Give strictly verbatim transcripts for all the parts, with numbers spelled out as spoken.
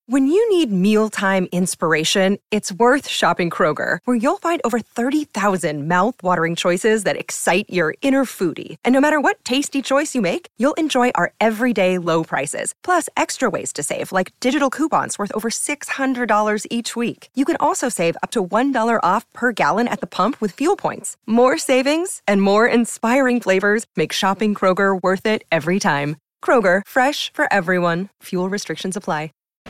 When you need mealtime inspiration, it's worth shopping Kroger, where you'll find over thirty thousand mouth-watering choices that excite your inner foodie. And no matter what tasty choice you make, you'll enjoy our everyday low prices, plus extra ways to save, like digital coupons worth over six hundred dollars each week. You can also save up to one dollar off per gallon at the pump with fuel points. More savings and more inspiring flavors make shopping Kroger worth it every time. Kroger, fresh for everyone. Fuel restrictions apply.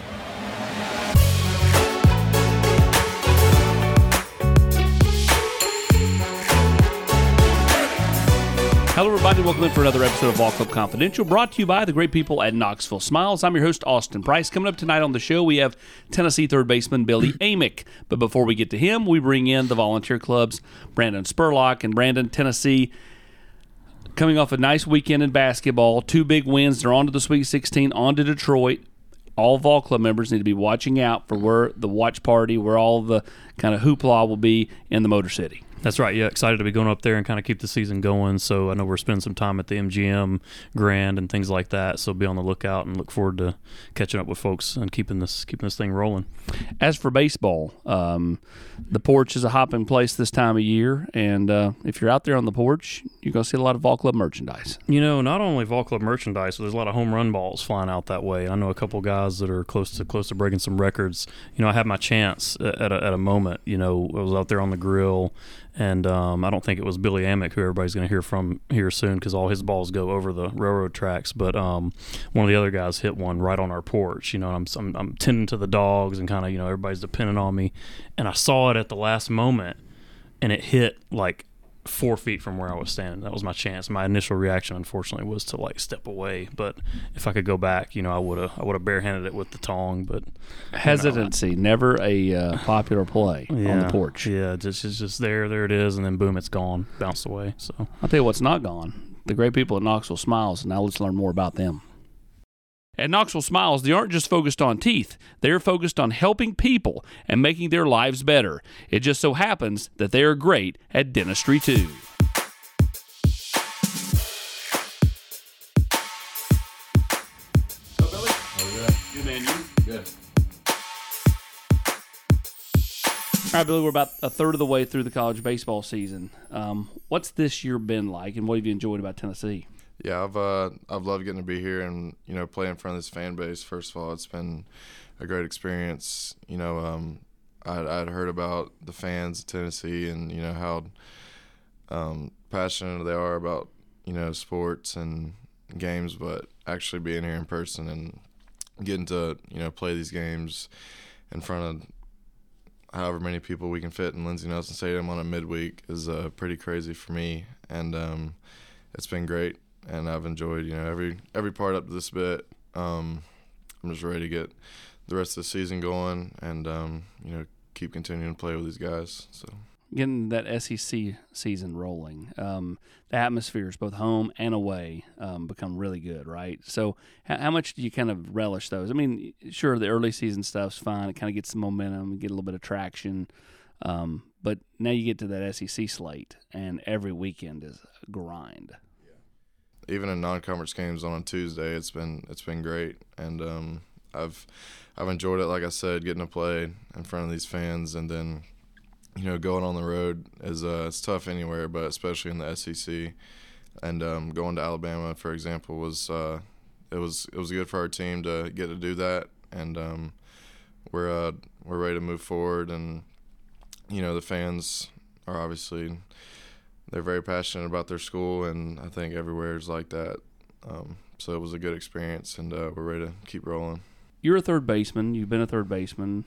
Hello, everybody. Welcome in for another episode of Ball Club Confidential, brought to you by the great people at Knoxville Smiles. I'm your host, Austin Price. Coming up tonight on the show, we have Tennessee third baseman Billy Amick. But before we get to him, we bring in the Volunteer Club's Brandon Spurlock. And Brandon, Tennessee, coming off a nice weekend in basketball, two big wins. They're on to the Sweet sixteen, on to Detroit. All Vol Club members need to be watching out for where the watch party, where all the kind of hoopla will be in the Motor City. That's right. Yeah, excited to be going up there and kind of keep the season going. So I know we're spending some time at the M G M Grand and things like that. So be on the lookout and look forward to catching up with folks and keeping this keeping this thing rolling. As for baseball, um, the porch is a hopping place this time of year, and uh, if you're out there on the porch, you're going to see a lot of Vol Club merchandise. You know, not only Vol Club merchandise, but there's a lot of home run balls flying out that way. I know a couple guys that are close to close to breaking some records. You know, I had my chance at a, at a moment. You know, I was out there on the grill. And um, I don't think it was Billy Amick, who everybody's going to hear from here soon, because all his balls go over the railroad tracks. But um, one of the other guys hit one right on our porch. You know, and I'm, I'm I'm tending to the dogs and kind of, you know, everybody's depending on me. And I saw it at the last moment, and it hit like four feet from where I was standing. That was my chance. My initial reaction, unfortunately, was to like step away. But if I could go back, you know, I would have I would have barehanded it with the tong. But hesitancy, you know, never a uh, popular play yeah, on the porch. Yeah, just it's just there, there it is, and then boom, it's gone, bounced away. So I'll tell you what's not gone: the great people at Knoxville Smiles. Now let's learn more about them. At Knoxville Smiles, they aren't just focused on teeth. They're focused on helping people and making their lives better. It just so happens that they are great at dentistry, too. Oh, Billy? Oh, yeah. Good, man. You? Good. All right, Billy, we're about a third of the way through the college baseball season. Um, what's this year been like, and what have you enjoyed about Tennessee? Yeah, I've uh, I've loved getting to be here and, you know, play in front of this fan base. First of all, it's been a great experience. You know, um, I'd, I'd heard about the fans of Tennessee and, you know, how um, passionate they are about, you know, sports and games, but actually being here in person and getting to, you know, play these games in front of however many people we can fit in Lindsey Nelson Stadium on a midweek is uh, pretty crazy for me. And um, it's been great. And I've enjoyed, you know, every every part up to this bit. Um, I'm just ready to get the rest of the season going and, um, you know, keep continuing to play with these guys. So getting that S E C season rolling, um, the atmospheres, both home and away, um, become really good, right? So how, how much do you kind of relish those? I mean, sure, the early season stuff's fine. It kind of gets some momentum, get a little bit of traction. Um, but now you get to that S E C slate, and every weekend is a grind. Even in non-conference games on a Tuesday, it's been it's been great, and um, I've I've enjoyed it. Like I said, getting to play in front of these fans, and then, you know, going on the road is uh, it's tough anywhere, but especially in the S E C. And um, going to Alabama, for example, was uh, it was it was good for our team to get to do that, and um, we're uh, we're ready to move forward. And, you know, the fans are obviously. They're very passionate about their school, and I think everywhere is like that. Um, so it was a good experience, and uh, we're ready to keep rolling. You're a third baseman. You've been a third baseman.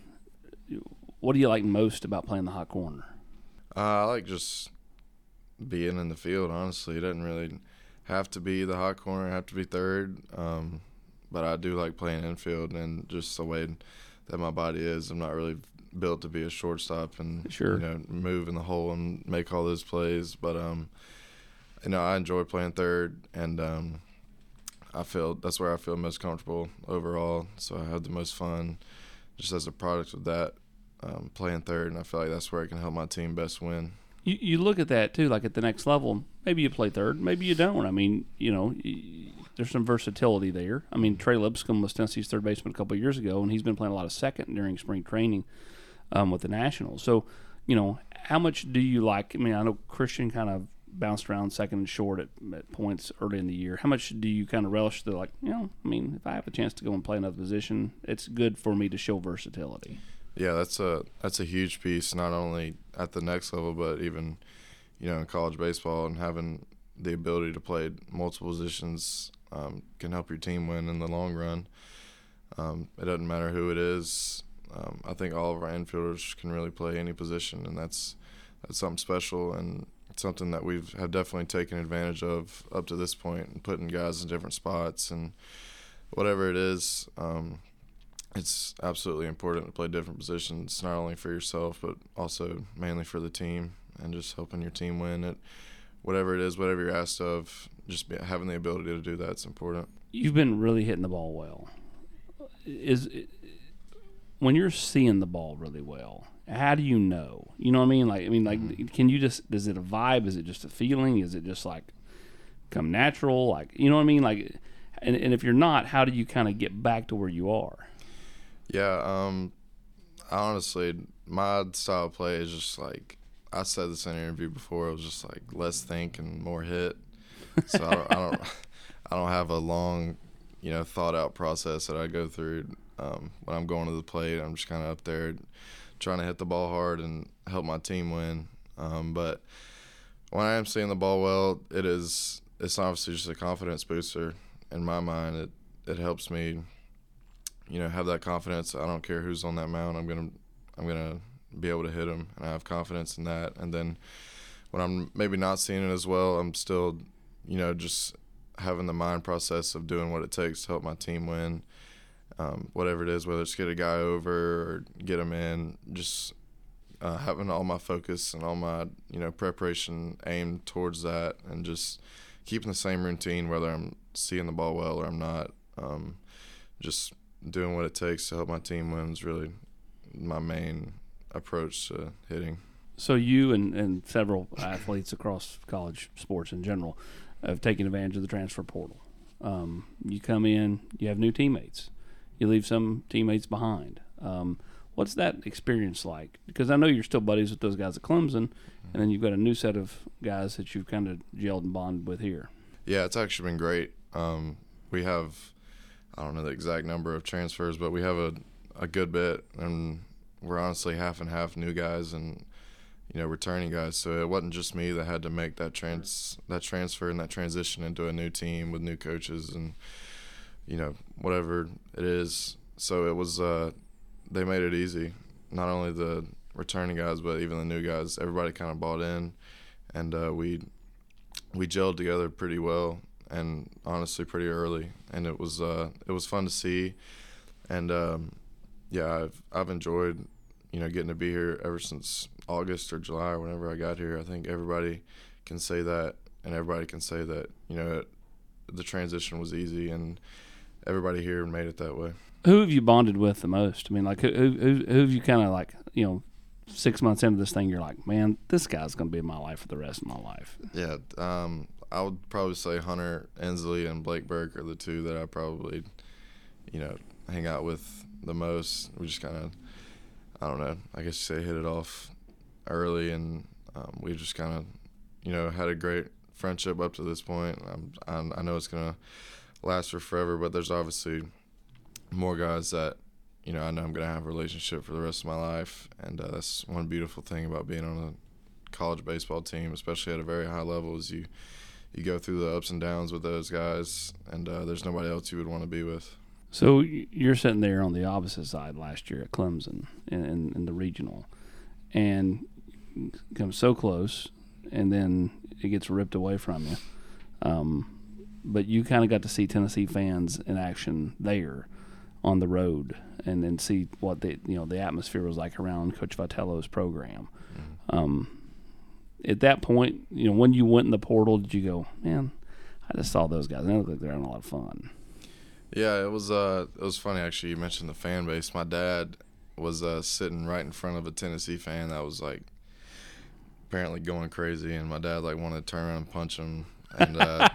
What do you like most about playing the hot corner? Uh, I like just being in the field, honestly. It doesn't really have to be the hot corner, have to be third. Um, but I do like playing infield, and just the way that my body is. I'm not really – built to be a shortstop and sure. you know, move in the hole and make all those plays, but um, you know, I enjoy playing third, and um, I feel that's where I feel most comfortable overall. So I have the most fun, just as a product of that, um, playing third, and I feel like that's where I can help my team best win. You you look at that too, like at the next level. Maybe you play third, maybe you don't. I mean, you know, there's some versatility there. I mean, Trey Lipscomb was Tennessee's third baseman a couple of years ago, and he's been playing a lot of second during spring training um, with the Nationals. So, you know, how much do you like? I mean, I know Christian kind of bounced around second and short at, at points early in the year. How much do you kind of relish the, like, you know, I mean, if I have a chance to go and play another position, it's good for me to show versatility. Yeah, that's a that's a huge piece, not only at the next level, but even, you know, in college baseball, and having the ability to play multiple positions um, can help your team win in the long run. Um, it doesn't matter who it is. Um, I think all of our infielders can really play any position, and that's that's something special and something that we've have definitely taken advantage of up to this point, and putting guys in different spots and whatever it is. Um, it's absolutely important to play different positions, not only for yourself, but also mainly for the team, and just helping your team win at whatever it is, whatever you're asked of. Just be, having the ability to do that's important. You've been really hitting the ball well. Is it, when you're seeing the ball really well, how do you know? You know what I mean? Like, I mean, like, mm-hmm. Can you just? Is it a vibe? Is it just a feeling? Is it just like come natural? Like, you know what I mean? Like, and and if you're not, how do you kind of get back to where you are? Yeah, um, honestly, my style of play is just like, I said this in an interview before. It was just like less think and more hit. So I don't, I don't, I don't have a long, you know, thought out process that I go through um, when I'm going to the plate. I'm just kind of up there trying to hit the ball hard and help my team win. Um, but when I am seeing the ball well, it is it's obviously just a confidence booster in my mind. It it helps me, you know, have that confidence. I don't care who's on that mound. I'm gonna I'm gonna be able to hit them, and I have confidence in that. And then when I'm maybe not seeing it as well, I'm still, you know, just having the mind process of doing what it takes to help my team win. Um, whatever it is, whether it's get a guy over or get him in, just uh, having all my focus and all my, you know, preparation aimed towards that, and just keeping the same routine whether I'm seeing the ball well or I'm not. Um, just doing what it takes to help my team win is really my main approach to hitting. So you and, and several athletes across college sports in general have taken advantage of the transfer portal. Um, you come in, you have new teammates. You leave some teammates behind. Um, what's that experience like? Because I know you're still buddies with those guys at Clemson, and then you've got a new set of guys that you've kind of gelled and bonded with here. Yeah, it's actually been great. Um, we have, I don't know the exact number of transfers, but we have a, a good bit, and we're honestly half and half new guys and, you know, returning guys. So it wasn't just me that had to make that trans that transfer and that transition into a new team with new coaches and, you know, whatever it is. So it was, uh, they made it easy. Not only the returning guys, but even the new guys. Everybody kind of bought in, and uh, we we gelled together pretty well, and honestly pretty early. And it was uh, it was fun to see, and um, yeah, I've I've enjoyed, you know, getting to be here ever since August or July or whenever I got here. I think everybody can say that, and everybody can say that, you know, it, the transition was easy, and everybody here made it that way. Who have you bonded with the most? I mean, like, who who, who have you kind of like, you know, six months into this thing, you're like, man, this guy's going to be in my life for the rest of my life? Yeah, um, I would probably say Hunter Ensley and Blake Burke are the two that I probably, you know, hang out with the most. We just kind of, I don't know, I guess you say hit it off early, and um, we just kind of, you know, had a great friendship up to this point. I'm, I'm, I know it's going to last for forever, but there's obviously more guys that, you know, I know I'm going to have a relationship for the rest of my life, and uh, that's one beautiful thing about being on a college baseball team, especially at a very high level, is you you go through the ups and downs with those guys, and uh, there's nobody else you would want to be with. So you're sitting there on the opposite side last year at Clemson in, in, in the regional, and come so close, and then it gets ripped away from you. Um, but you kind of got to see Tennessee fans in action there on the road, and then see what the you know the atmosphere was like around Coach Vitello's program. Mm-hmm. Um, at that point, you know, when you went in the portal, did you go, man, I just saw those guys, and they look like they're having a lot of fun? Yeah, it was uh, it was funny actually. You mentioned the fan base. My dad was uh, sitting right in front of a Tennessee fan that was like apparently going crazy, and my dad like wanted to turn around and punch him. And uh,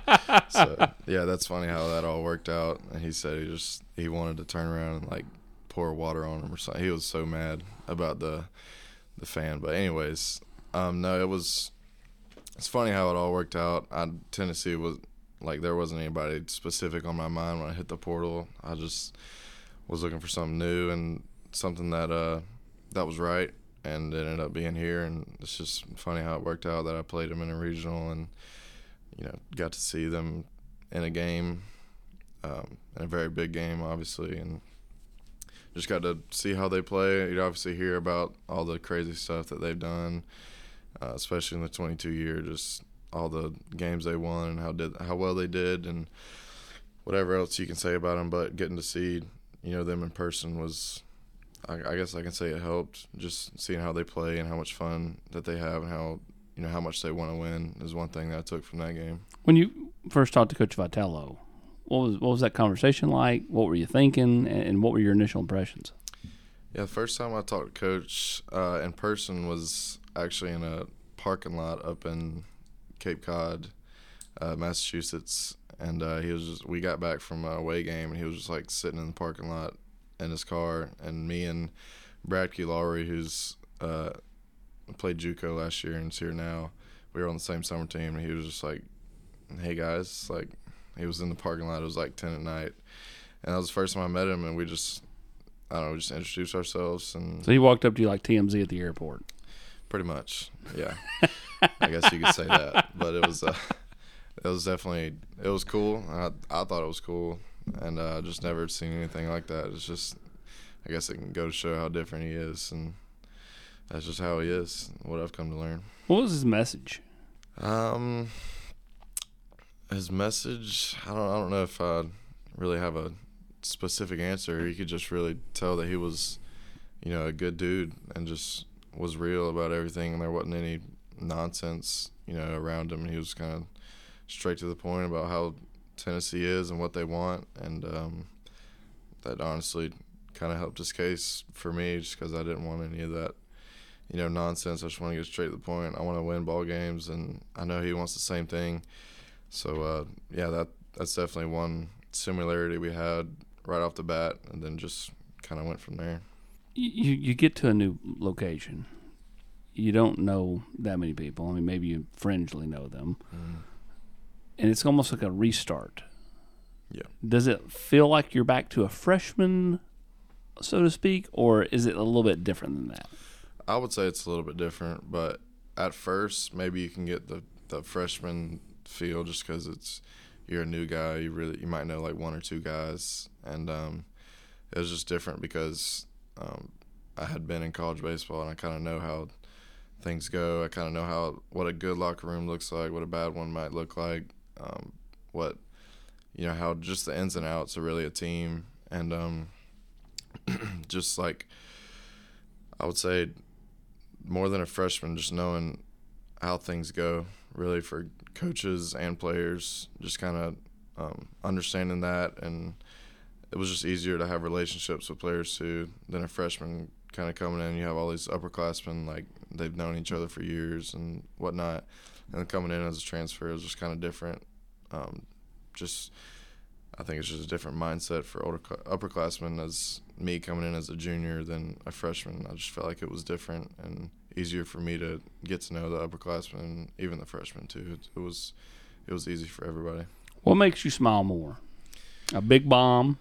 So yeah, that's funny how that all worked out. And he said he just he wanted to turn around and like pour water on him or something. He was so mad about the the fan. But anyways, um, no, it was. It's funny how it all worked out. I Tennessee was like there wasn't anybody specific on my mind when I hit the portal. I just was looking for something new and something that uh that was right, and it ended up being here. And it's just funny how it worked out that I played them in a regional and you know got to see them in a game, um, in a very big game, obviously, and just got to see how they play. You'd obviously hear about all the crazy stuff that they've done, uh, especially in the twenty-two year, just all the games they won and how did how well they did and whatever else you can say about them. But getting to see you know them in person was, I, I guess I can say it helped. Just seeing how they play and how much fun that they have and how you know how much they want to win is one thing that I took from that game. When you first talked to Coach Vitello, what was what was that conversation like? What were you thinking, and what were your initial impressions? Yeah, the first time I talked to Coach uh, in person was actually in a parking lot up in Cape Cod, uh, Massachusetts, and uh, he was just, we got back from a away game, and he was just like sitting in the parking lot in his car, and me and Brad Key Lowry, who's uh, played JUCO last year and is here now, we were on the same summer team, and he was just like, "Hey guys," like he was in the parking lot. It was like ten at night, and that was the first time I met him, and we just, I don't know, we just introduced ourselves. And so he walked up to you like T M Z at the airport. Pretty much, yeah. I guess you could say that, but it was, uh, it was definitely, it was cool. I I thought it was cool, and I uh, just never seen anything like that. It's just, I guess it can go to show how different he is, and that's just how he is. What I've come to learn. What was his message? Um, his message, I don't, I don't know if I really have a specific answer. You could just really tell that he was, you know, a good dude and just was real about everything, and there wasn't any nonsense, you know, around him. He was kind of straight to the point about how Tennessee is and what they want, and um, that honestly kind of helped his case for me, just because I didn't want any of that, you know, nonsense. I just want to get straight to the point. I want to win ball games, and I know he wants the same thing. So uh, yeah, that that's definitely one similarity we had right off the bat, and then just kind of went from there. You you get to a new location. You don't know that many people. I mean, maybe you fringely know them. Mm. And it's almost like a restart. Yeah. Does it feel like you're back to a freshman, so to speak, or is it a little bit different than that? I would say it's a little bit different, but at first maybe you can get the, the freshman feel just because it's you're a new guy. You really you might know like one or two guys, and um, it was just different because um, I had been in college baseball and I kind of know how things go. I kind of know how what a good locker room looks like, what a bad one might look like, um, what you know how just the ins and outs are really a team, and um, just like I would say more than a freshman, just knowing how things go really for coaches and players, just kind of um, understanding that, and it was just easier to have relationships with players too than a freshman kind of coming in. You have all these upperclassmen, like they've known each other for years and whatnot, and then coming in as a transfer is just kind of different. Um, just I think it's just a different mindset for older upperclassmen as me coming in as a junior than a freshman. I just felt like it was different and easier for me to get to know the upperclassmen and even the freshmen too. It, it was it was easy for everybody. What makes you smile more? A big bomb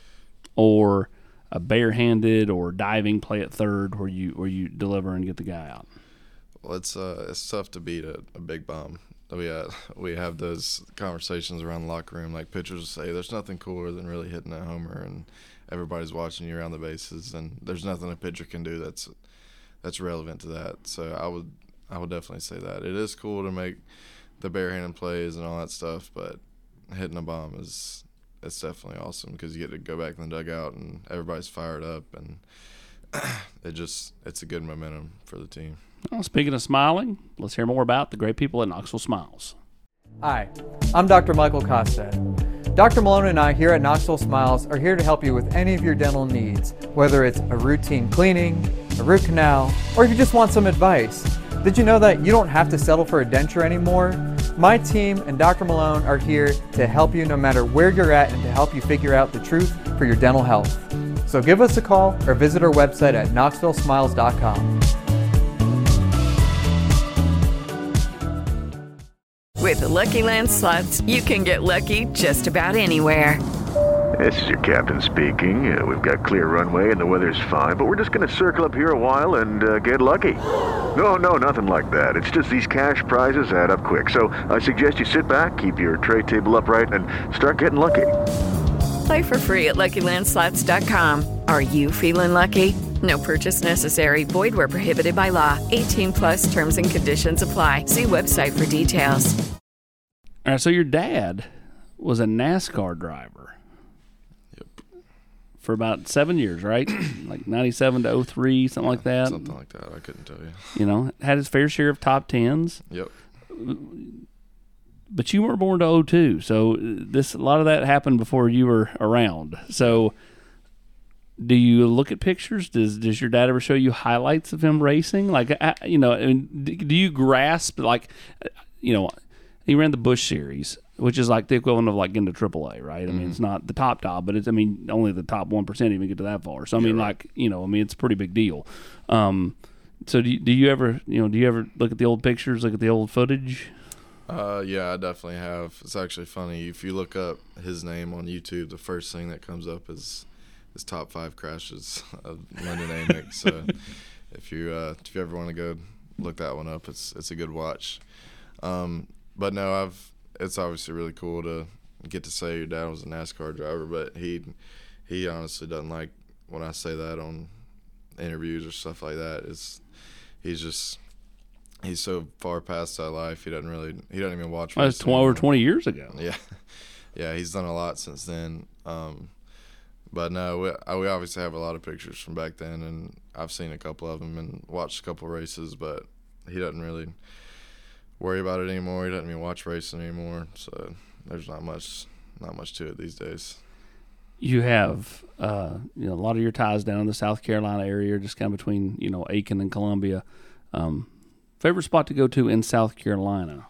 or a barehanded or diving play at third where you where you deliver and get the guy out? Well, it's uh it's tough to beat a, a big bomb. We uh, we have those conversations around the locker room. Like pitchers will say, "There's nothing cooler than really hitting a homer," and everybody's watching you around the bases, and there's nothing a pitcher can do that's that's relevant to that. So I would I would definitely say that it is cool to make the barehanded plays and all that stuff, but hitting a bomb is it's definitely awesome because you get to go back in the dugout and everybody's fired up, and it just it's a good momentum for the team. Well, speaking of smiling, let's hear more about the great people at Knoxville Smiles. Hi, I'm Doctor Michael Costa. Doctor Malone and I here at Knoxville Smiles are here to help you with any of your dental needs, whether it's a routine cleaning, a root canal, or if you just want some advice. Did you know that you don't have to settle for a denture anymore? My team and Doctor Malone are here to help you no matter where you're at and to help you figure out the truth for your dental health. So give us a call or visit our website at knoxville smiles dot com. With the Lucky Land Slots, you can get lucky just about anywhere. This is your captain speaking. Uh, we've got clear runway and the weather's fine, but we're just going to circle up here a while and uh, get lucky. No, no, nothing like that. It's just these cash prizes add up quick. So I suggest you sit back, keep your tray table upright, and start getting lucky. Play for free at lucky land slots dot com. Are you feeling lucky? No purchase necessary. Void where prohibited by law. eighteen plus terms and conditions apply. See website for details. All right, so your dad was a NASCAR driver. For about seven years, right? Like ninety-seven to oh three, something like that. Something like that. I couldn't tell you. You know, had his fair share of top tens. Yep. But you weren't born to oh two, so this a lot of that happened before you were around. So, do you look at pictures? Does Does your dad ever show you highlights of him racing? Like, you know, do you grasp like, you know, he ran the Busch Series, which is like the equivalent of like getting to triple A, right? I mean, mm-hmm. It's not the top top, but it's, I mean, only the top one percent even get to that far. So, I mean, yeah, right. like, you know, I mean, it's a pretty big deal. Um, so do you, do you ever, you know, do you ever look at the old pictures, look at the old footage? Uh, yeah, I definitely have. It's actually funny. If you look up his name on YouTube, the first thing that comes up is his top five crashes of Lyndon Amick. So if you, uh, if you ever want to go look that one up, it's, it's a good watch. Um, But no, I've. It's obviously really cool to get to say your dad was a NASCAR driver, but he he honestly doesn't like when I say that on interviews or stuff like that. It's he's just he's so far past that life. He doesn't really he doesn't even watch. Well, that's tw- over twenty years ago. Yeah, yeah, he's done a lot since then. Um, but no, we, we obviously have a lot of pictures from back then, and I've seen a couple of them and watched a couple races, but he doesn't really worry about it anymore. He doesn't even watch racing anymore, so there's not much not much to it these days. You have uh, you know, a lot of your ties down in the South Carolina area, just kind of between, you know, Aiken and Columbia. Um, favorite spot to go to in South Carolina?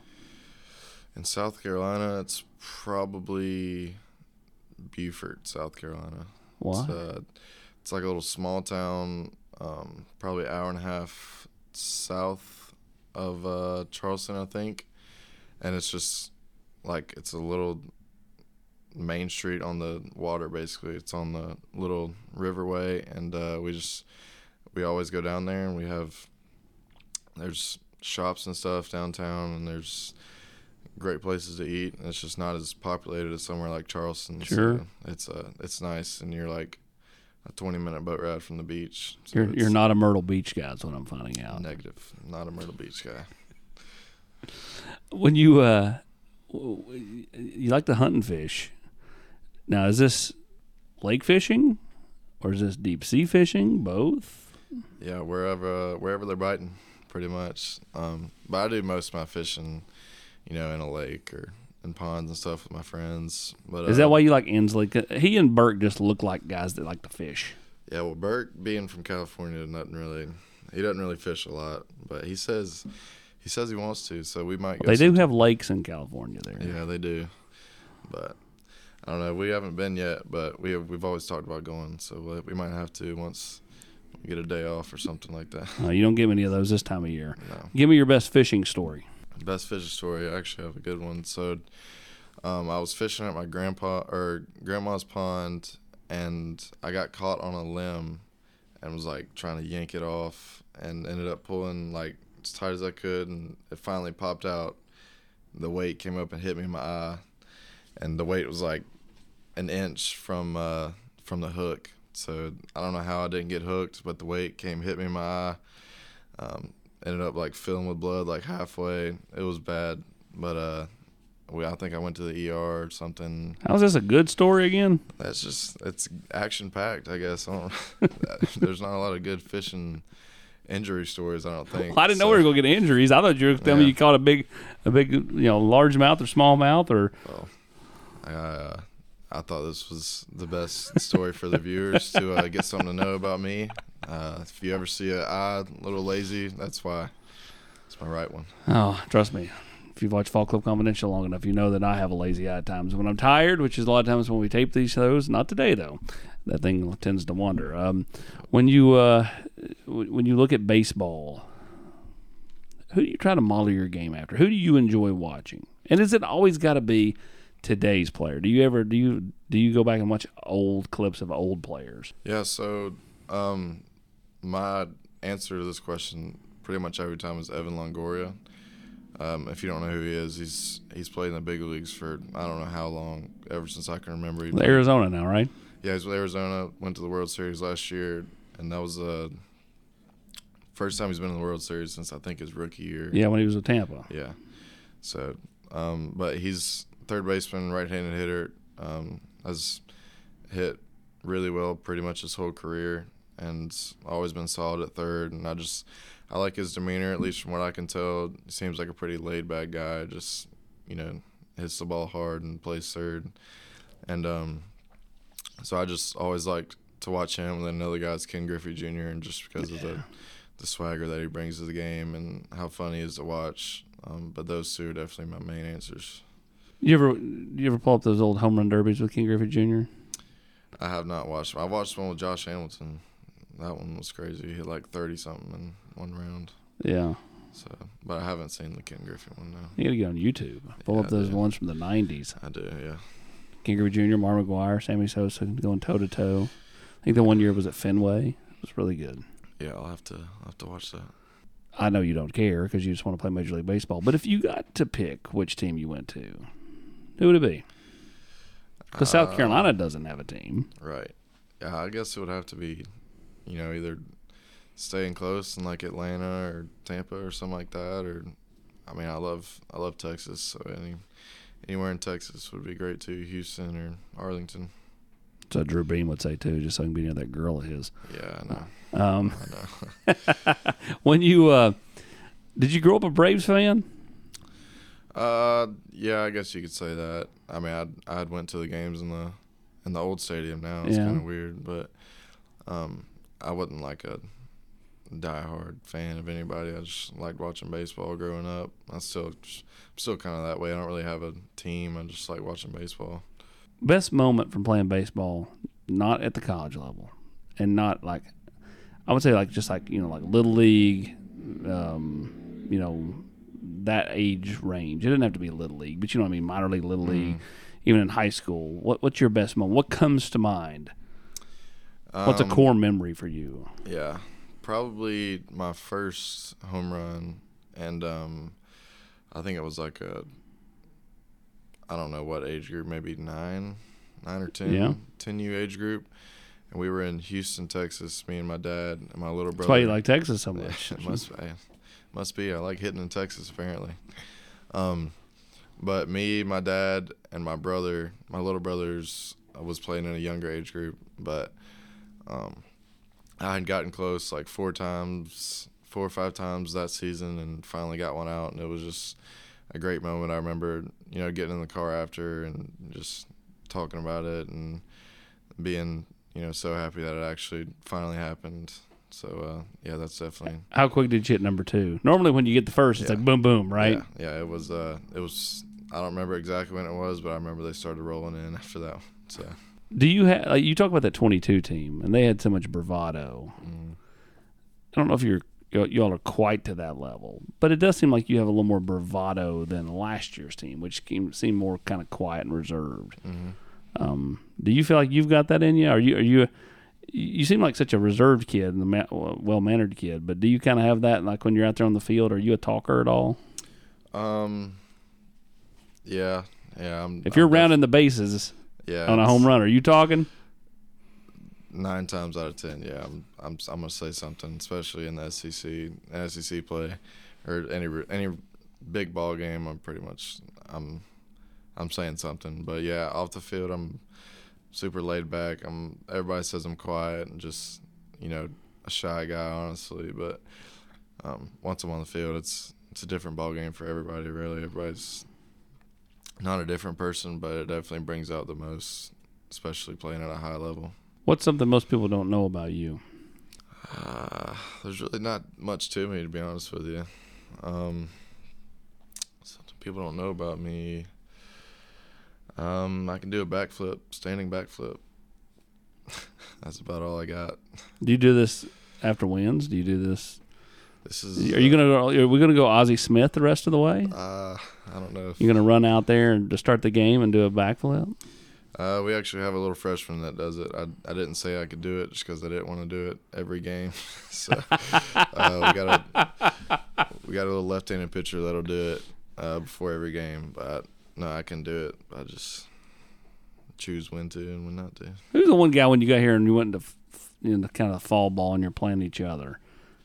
In South Carolina, it's probably Beaufort, South Carolina. Why? It's, uh, it's like a little small town, um, probably an hour and a half south of uh, Charleston, I think, and it's just like it's a little main street on the water. Basically, it's on the little riverway, and uh, we just we always go down there, and we have there's shops and stuff downtown, and there's great places to eat. And it's just not as populated as somewhere like Charleston. Sure, so it's uh it's nice, and you're like a twenty minute boat ride from the beach. So you're you're not a Myrtle Beach guy, is what I'm finding out. Negative. Not a Myrtle Beach guy. When you uh, you like to hunt and fish. Now, is this lake fishing or is this deep sea fishing? Both? Yeah, wherever uh, wherever they're biting, pretty much. Um, but I do most of my fishing, you know, in a lake or in ponds and stuff with my friends. But is uh, that why you like Inslee? 'Cause he and Burke just look like guys that like to fish. Yeah, well, Burke, being from California, doesn't really he doesn't really fish a lot, but he says he says he wants to, so we might go. They do sometime. have lakes in California there. Yeah, they do, but I don't know. We haven't been yet, but we have, we've always talked about going, so we might have to once we get a day off or something like that. Uh, you don't get many of those this time of year. No. Give me your best fishing story. Best fishing story. I actually have a good one. So, um, I was fishing at my grandpa or grandma's pond, and I got caught on a limb, and was like trying to yank it off, and ended up pulling like as tight as I could, and it finally popped out. The weight came up and hit me in my eye, and the weight was like an inch from uh, from the hook. So I don't know how I didn't get hooked, but the weight came, hit me in my eye. Um, ended up like filling with blood like halfway. It was bad, but uh, we I think I went to the E R or something. How's this a good story again? That's just it's action packed, I guess. I don't, there's not a lot of good fishing injury stories, I don't think. Well, I didn't so, know we were gonna get injuries. I thought you were telling yeah. me you caught a big, a big, you know, largemouth or smallmouth or. Well, I uh, I thought this was the best story for the viewers to uh, get something to know about me. Uh, if you ever see an eye a little lazy, that's why. It's my right one. Oh, trust me. if you've watched Fall Club Confidential long enough, you know that I have a lazy eye at times when I'm tired, which is a lot of times when we tape these shows. Not today, though. That thing tends to wander. Um, when you uh, when you look at baseball, who do you try to model your game after? Who do you enjoy watching? And is it always got to be today's player? Do you ever do you do you go back and watch old clips of old players? Yeah. So um, my answer to this question pretty much every time is Evan Longoria. Um, if you don't know who he is, he's he's played in the big leagues for I don't know how long, ever since I can remember. He played, Arizona now, right? Yeah, he's with Arizona. Went to the World Series last year, and that was the first time he's been in the World Series since I think his rookie year. Yeah, when he was with Tampa. Yeah. So, um, but he's third baseman, right-handed hitter. Um, has hit really well pretty much his whole career, and always been solid at third. And I just I like his demeanor, at least from what I can tell. He seems like a pretty laid-back guy. Just, you know, hits the ball hard and plays third. And um, so I just always liked to watch him. And then another guy's Ken Griffey Junior And just because yeah. of the the swagger that he brings to the game and how fun he is to watch. Um, but those two are definitely my main answers. You ever you ever pull up those old home run derbies with Ken Griffey Junior? I have not watched them. I watched one with Josh Hamilton. That one was crazy. He hit like thirty something in one round. Yeah. So, but I haven't seen the Ken Griffey one now. You got to get on YouTube. Pull yeah, up those do. ones from the nineties. I do, yeah. Ken Griffey Junior, Mark McGwire, Sammy Sosa going toe to toe. I think the one year was at Fenway. It was really good. Yeah, I'll have to I'll have to watch that. I know you don't care because you just want to play Major League Baseball. But if you got to pick which team you went to, who would it be? Because uh, South Carolina doesn't have a team. Right. Yeah, I guess it would have to be, you know, either staying close in like Atlanta or Tampa or something like that. Or, I mean, I love I love Texas, so any anywhere in Texas would be great too. Houston or Arlington. So Drew Beam would say too, just so I can be near that girl of his. Yeah, I know. Um, I know. when you uh, did you grow up a Braves fan? Uh, yeah, I guess you could say that. I mean, I I went to the games in the in the old stadium. Now it's Yeah. kind of weird, but um, I wasn't like a diehard fan of anybody. I just liked watching baseball growing up. I still I'm still kind of that way. I don't really have a team. I just like watching baseball. Best moment from playing baseball, not at the college level, and not like I would say like just like you know like little league, um, you know that age range. It doesn't have to be little league, but you know what I mean, minor league, little league, Mm. even in high school. What what's your best moment? What comes to mind? What's a Um, core memory for you? Yeah, probably my first home run, and um, I think it was like a, I don't know what age group, maybe nine, nine or ten, Yeah. ten U age group, and we were in Houston, Texas. Me and my dad and my little brother. That's why you like Texas so Yeah, much. it must be, must be. I like hitting in Texas apparently. Um, but me, my dad, and my brother, my little brothers, I was playing in a younger age group, but. Um, I had gotten close like four times, four or five times that season, and finally got one out, and it was just a great moment. I remember, you know, getting in the car after and just talking about it and being, you know, so happy that it actually finally happened. So, uh, yeah, that's definitely. How quick did you hit number two? Normally, when you get the first, it's Yeah. like boom, boom, right? Yeah, yeah, it was. Uh, it was. I don't remember exactly when it was, but I remember they started rolling in after that one. So. Do you have like, you talk about that twenty-two team, and they had so much bravado. Mm. I don't know if you're y'all are quite to that level, but it does seem like you have a little more bravado than last year's team, which seemed more kind of quiet and reserved. Mm-hmm. Um, do you feel like you've got that in you? Are you are you you seem like such a reserved kid and a well mannered kid, but do you kind of have that like when you're out there on the field? Are you a talker at all? Um. Yeah, yeah. I'm, If you're I'm rounding the bases. Yeah, On a home run, are you talking? Nine times out of ten, yeah, I'm I'm I'm gonna say something, especially in the S E C, S E C play, or any any big ball game. I'm pretty much I'm I'm saying something, but yeah, off the field, I'm super laid back. I'm everybody says I'm quiet and just you know a shy guy, honestly, but um, once I'm on the field, it's it's a different ball game for everybody. Really, everybody's not a different person, but it definitely brings out the most, especially playing at a high level. What's something most people don't know about you? Uh, there's really not much to me, to be honest with you. Um, something people don't know about me. Um, I can do a backflip, standing backflip. That's about all I got. Do you do this after wins? Do you do this? This is. Are you uh, gonna go? Are we gonna go Ozzie Smith the rest of the way? Uh, I don't know. If, You're gonna run out there and to start the game and do a backflip? uh, we actually have a little freshman that does it. I I didn't say I could do it just because I didn't want to do it every game. so uh, we got a we got a little left-handed pitcher that'll do it uh, before every game. But no, I can do it. I just choose when to and when not to. Who's the one guy when you got here and you went into you know, kind of fall ball and you're playing each other?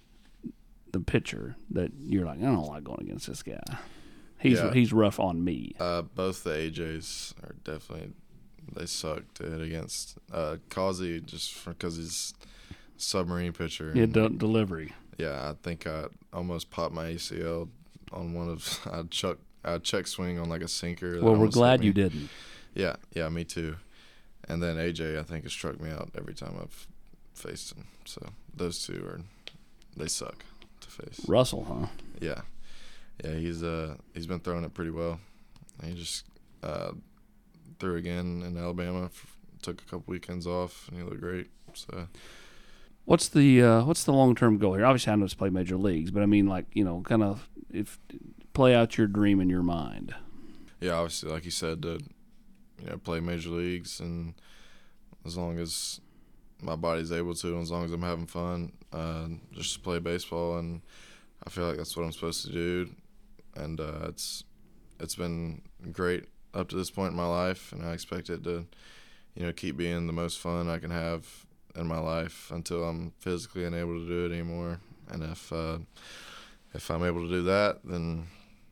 The pitcher that you're like, I don't like going against this guy. He's Yeah. he's rough on me. Uh, both the A Js are definitely they suck to hit against. Uh, Causey just because he's a submarine pitcher. Yeah, and, de- delivery. yeah, I think I almost popped my A C L on one of I chuck I check swing on like a sinker. that Well, we're almost hit glad me. you didn't. Yeah, yeah, me too. And then A J, I think, has struck me out every time I've faced him. So those two are they suck to face. Russell, huh? Yeah, yeah, he's uh he's been throwing it pretty well. He just uh, threw again in Alabama. F- took a couple weekends off, and he looked great. So What's the uh, what's the long term goal here? Obviously, I know it's play major leagues, but I mean, like you know, kind of if play out your dream in your mind. yeah, obviously, like you said, to you know play major leagues, and as long as my body's able to, and as long as I'm having fun, uh, just to play baseball, and I feel like that's what I'm supposed to do, and uh, it's it's been great up to this point in my life, and I expect it to, you know, keep being the most fun I can have in my life until I'm physically unable to do it anymore. And if uh, if I'm able to do that, then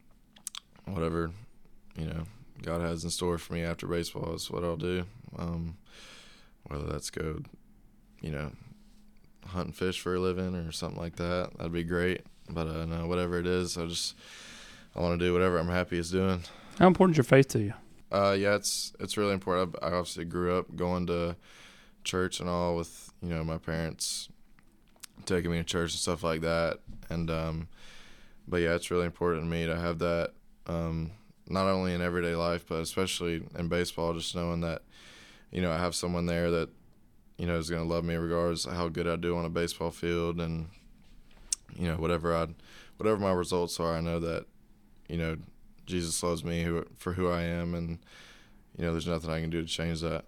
whatever, you know, God has in store for me after baseball is what I'll do. Um, whether that's go, you know, hunt and fish for a living or something like that, that'd be great. But uh, no, whatever it is, I just I want to do whatever I'm happiest doing. How important is your faith to you? Uh, yeah, it's it's really important. I, I obviously grew up going to church and all with you know my parents taking me to church and stuff like that. And um, but yeah, it's really important to me to have that. Um, not only in everyday life, but especially in baseball, just knowing that, you know, I have someone there that, you know, is going to love me regardless of how good I do on a baseball field. And, you know, whatever I, whatever my results are, I know that, you know, Jesus loves me who, for who I am. And, you know, there's nothing I can do to change that.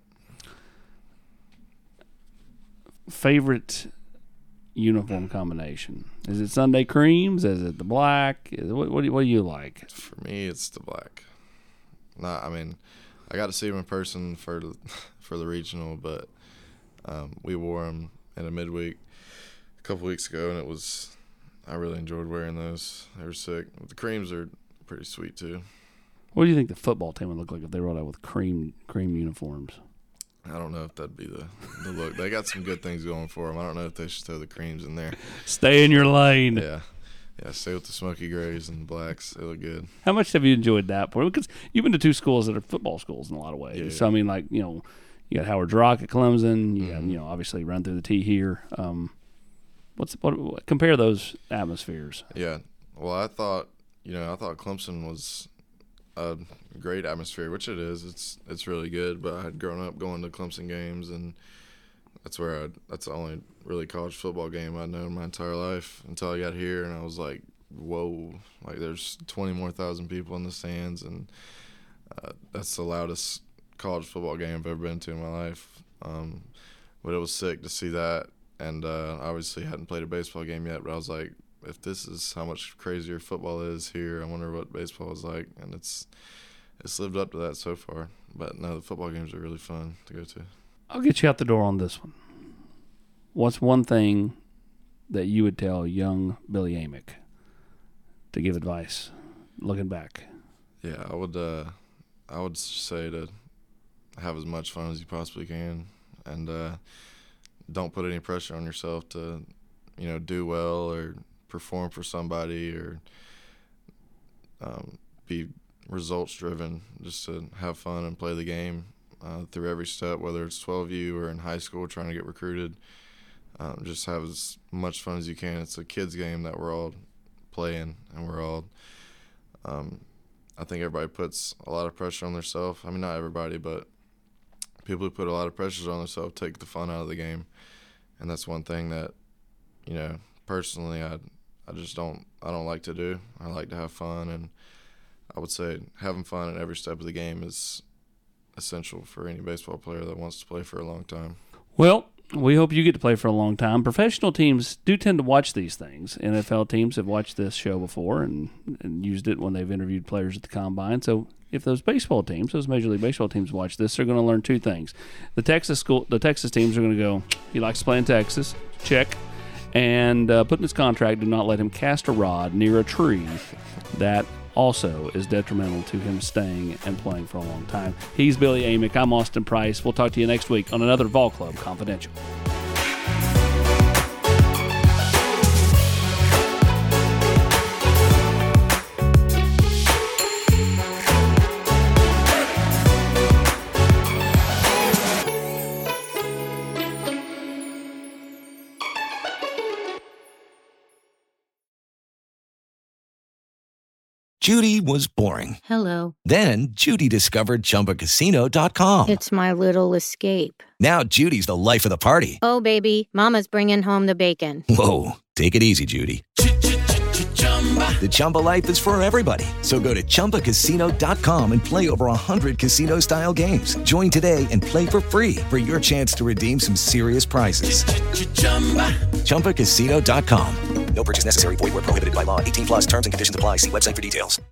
Favorite uniform combination? Is it Sunday creams? Is it the black? Is it, what, what, do, what do you like? For me, it's the black. Not, I mean, I got to see him in person for the, for the regional, but um, we wore them in a midweek a couple weeks ago, and it was I really enjoyed wearing those. They were sick. The creams are pretty sweet too. What do you think the football team would look like if they rolled out with cream cream uniforms? I don't know if that'd be the, the look. They got some good things going for them. I don't know if they should throw the creams in there. Stay in your lane. Yeah. Yeah, stay with the smoky grays and blacks. They look good. How much have you enjoyed that for? Because you've been to two schools that are football schools in a lot of ways. Yeah, So, I mean, like, you know, you got Howard Rock at Clemson. You got, Mhm. you know, obviously run through the T here. Um, what's what, what, compare those atmospheres. Yeah. Well, I thought, you know, I thought Clemson was a great atmosphere, which it is. It's it's really good. But I had grown up going to Clemson games, and that's where I that's the only really college football game I'd known my entire life until I got here, and I was like, whoa, like there's twenty more thousand people in the stands, and uh, that's the loudest college football game I've ever been to in my life. Um, but it was sick to see that, and uh, obviously hadn't played a baseball game yet, but I was like, if this is how much crazier football is here, I wonder what baseball is like, and it's it's lived up to that so far. But no, the football games are really fun to go to. I'll get you out the door on this one. What's one thing that you would tell young Billy Amick to give advice looking back? Yeah, I would uh, I would say to have as much fun as you possibly can, and uh, don't put any pressure on yourself to, you know, do well or perform for somebody or um, be results driven. Just to have fun and play the game uh, through every step, whether it's twelve U or in high school trying to get recruited. Um, just have as much fun as you can. It's a kids game that we're all playing, and we're all um, I think everybody puts a lot of pressure on themselves. I mean, not everybody, but people who put a lot of pressures on themselves take the fun out of the game. And that's one thing that, you know, personally I I just don't I don't like to do. I like to have fun, and I would say having fun at every step of the game is essential for any baseball player that wants to play for a long time. Well, we hope you get to play for a long time. Professional teams do tend to watch these things. N F L teams have watched this show before and, and used it when they've interviewed players at the Combine. So if those baseball teams, those Major League Baseball teams watch this, they're going to learn two things. The Texas school, the Texas teams are going to go, he likes to play in Texas, check, and uh, put in his contract, do not let him cast a rod near a tree. That also is detrimental to him staying and playing for a long time. He's Billy Amick. I'm Austin Price. We'll talk to you next week on another Vol Club Confidential. Judy was boring. Hello. Then Judy discovered Chumba Casino dot com. It's my little escape. Now Judy's the life of the party. Oh, baby, mama's bringing home the bacon. Whoa, take it easy, Judy. The Chumba life is for everybody. So go to Chumba Casino dot com and play over one hundred casino-style games. Join today and play for free for your chance to redeem some serious prizes. Chumba Casino dot com. No purchase necessary. Void where prohibited by law. eighteen plus terms and conditions apply. See website for details.